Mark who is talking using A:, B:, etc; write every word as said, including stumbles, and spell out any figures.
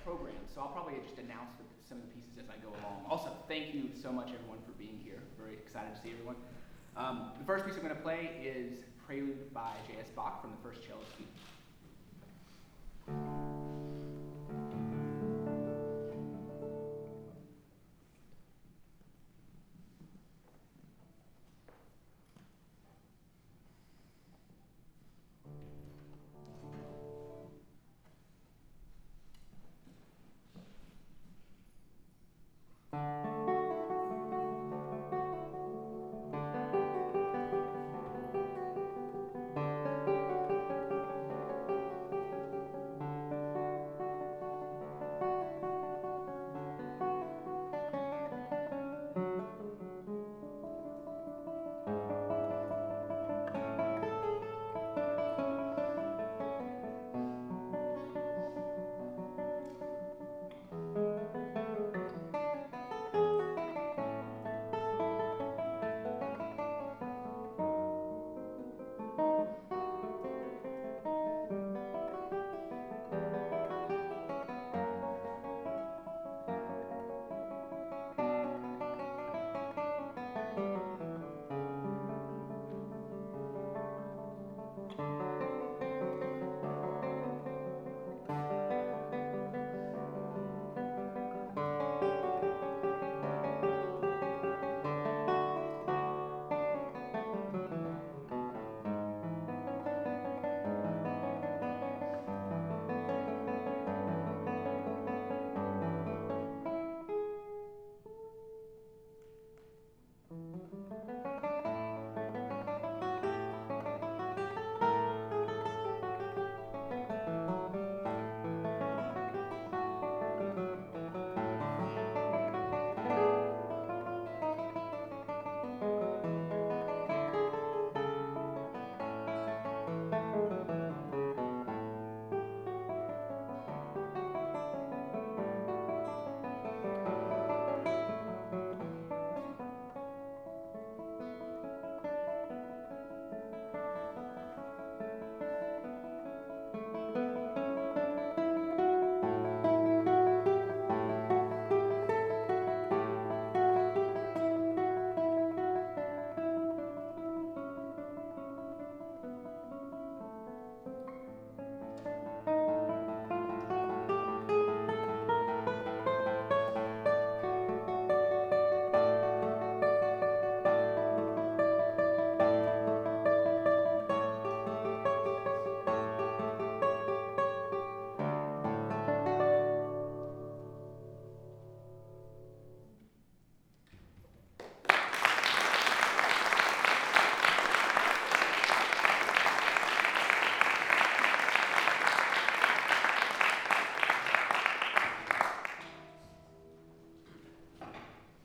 A: program, so I'll probably just announce the, some of the pieces as I go along. Also, thank you so much, everyone, for being here. Very excited to see everyone. Um, the first piece I'm going to play is Prelude by J S. Bach from the First Cello Suite.